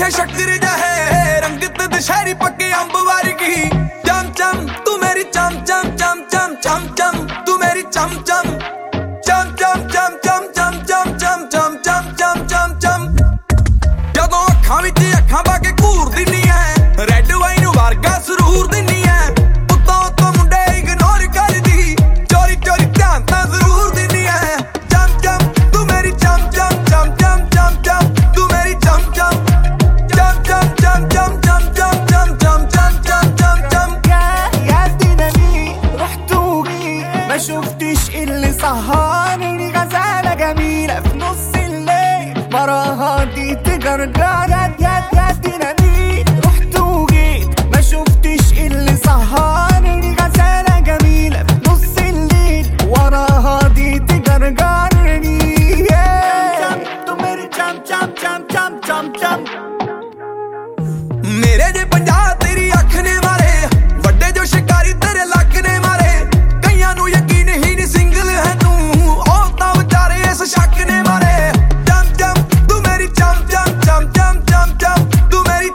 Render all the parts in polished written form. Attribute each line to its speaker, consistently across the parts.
Speaker 1: मिठे शक्कर जहे रंगत दशहरी पक्के अंब वर्गी चम चम तू मेरी चम चम चम चम चम चम तू मेरी चम चम चम चम चम चम चम चम चम चम चम चम चम चम जदों अखां विच अखां पा के घूर दिन्नी है रेड वाइन वर्गा सरूर दिन्नी है उत्तों उत्तों मुंडे इग्नोर करदी चोरी चोरी ध्यान तां जरूर दिन्नी है चम चम तू मेरी चम चम चम चम चम चम तू मेरी चम चम चम चम चम चम चम चम चम चम चम चम चम
Speaker 2: يا دينامي رحت وجيت ما شفتش اللي سهرني غزالة جميلة في نص الليل وراها دي تجرجرت يا دينامي رحت وجيت ما شفتش اللي سهرني غزالة جميلة في نص الليل وراها دي تجرجرني تو मेरी चम चम चम चम चम चम
Speaker 1: मेरे जे 50 तेरी अख ने मारे वड्डे जो शिकारी तेरे लक ने मारे कईयां नू यकीन ही नहीं सिंगल है तू ओ तां बेचारे इस शक ने मारे चम चम तू मेरी चम चम चम चम चम चम तू मेरी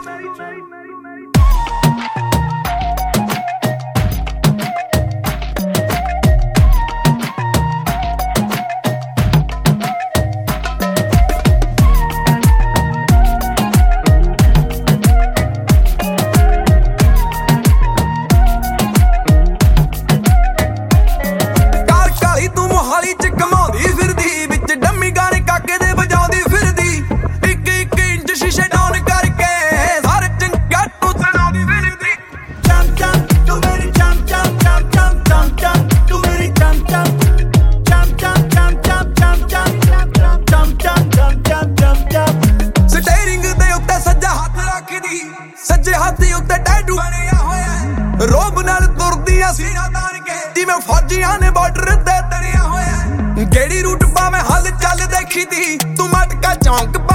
Speaker 1: कार काली तू मोहाली च घमाउंदी फिरदी विच डम्मी गाने काके दे वजाउंदी फिरदी एक एक इंच शीशे डाउन करके सारे चंगा तू सुणाउंदी फिरदी
Speaker 2: चम चम तू मेरी चम चम चम चम चम चम तू मेरी चम चम चम चम चम चम चम चम चम चम चम चम चम चम
Speaker 1: ਸਟੀਅਰਿੰਗ ਦੇ ਉੱਤੇ ਸੱਜਾ ਹੱਥ ਰੱਖਦੀ ਸੱਜੇ ਹੱਥ ਉੱਤੇ ਟੈਟੂ ਬਣਿਆ ਹੋਇਆ ਰੋਬ ਨਾਲ ਤੁਰਦੀ ਆ ਸੀਨਾ ਤਾਣ ਕੇ ਜਿਵੇਂ ਫੌਜੀਆਂ ਨੇ ਬਾਰਡਰ ਤੇ ਤਰਿਆ ਹੋਇਆ ਗੇੜੀ ਰੂਟ ਪਾਵੇਂ ਹੱਲ ਚੱਲ ਦੇਖੀ ਤੀ ਤੂੰ ਮਟਕਾ ਚੌਂਕ